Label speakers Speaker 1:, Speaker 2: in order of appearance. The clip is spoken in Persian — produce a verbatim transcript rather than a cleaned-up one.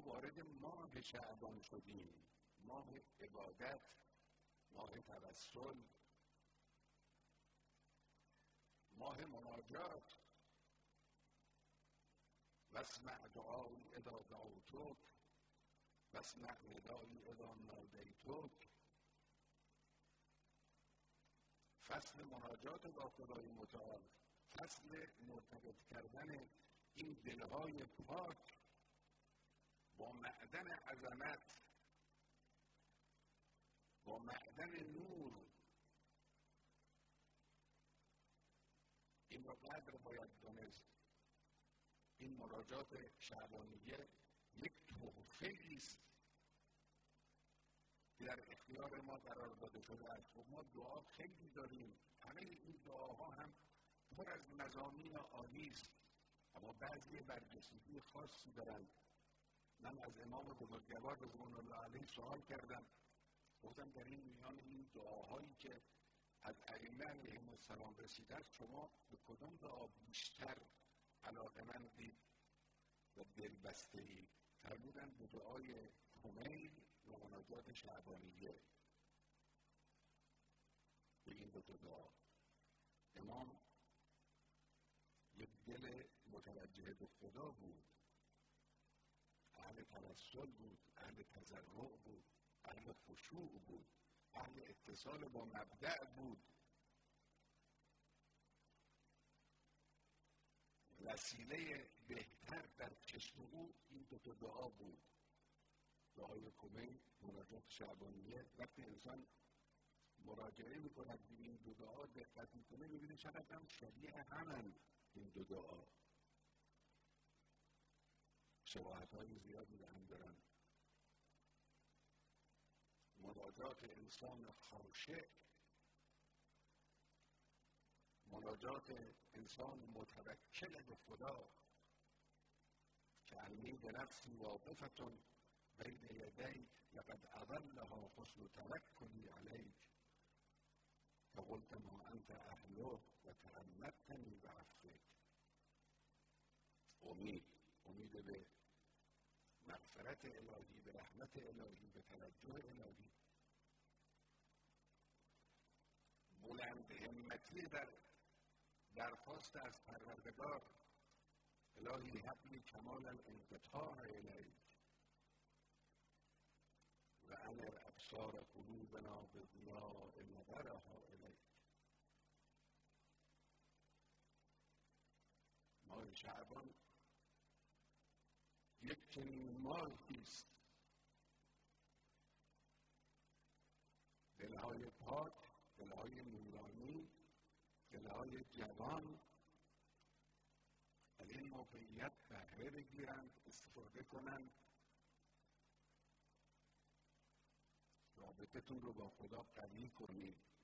Speaker 1: وارد ماه شعبان شدیم، ماه عبادت، ماه توسل، ماه مناجات. واسمع دعایی اذا دعوتک واسمع ندایی اذا نادیتک. فصل مناجات با خدای متعال، فصل مرتبط کردن این دلهای پاک با معدن عظمت، با معدن نور. این را قدر باید دانست. این مناجات شعبانیه یک تحفه است که در اختیار ما قرار داده شده است. و ما دعا خیلی داریم، همه این دعاها هم پر از مضامین عالی است، اما بعضی برجستگی خاصی دارند. من از امام بزرگوار رضوان الله علیه سوال کردم، گفتم در این میان این دعاهایی که از ائمه علیهم السلام رسیده است، شما به کدام دعا بیشتر علاقه‌مندید و دلبسته‌اید؟ فرمودند به دعای کمیل و مناجات شعبانیه. به این دو دعا امام یک دل متوجه به خدا بود، اهل توسل بود، اهل تضرع بود، اهل خشوع بود، اهل اتصال با مبدأ بود. وسیله بهتر در چشم او این دو تا دعا بود، دعای کمیل، مناجات شعبانیه. وقتی انسان مراجعه میکند به این دو دعا دقت میکنه، میبینه چقدر هم شبیه همند این دو دعا، شباهت های زیادی به هم دارن. مناجات انسان خاشع، مناجات انسان متوکل به خدا که انی بنفسی واقفتون بین یدیک لقد اضلها حسن توکلی علیک فقلت ما انت اهله و تعمدتنی بعفوک. امید امید به مغفرت الهی، به رحمت الهی، به توجه الهی. بلند همتی در درخواست از پروردگار، الهی هب لی کمال الانقطاع الیک و انر ابصار قلوبنا بضیاء نظرها الیک. ماه شعبان یک چنین ماهی است، دلهای پاک، دلهای نورانی، دلهای جوان از این موقعیت بهره بگیرند، استفاده کنند، رابطتون رو با خدا قوی کنید.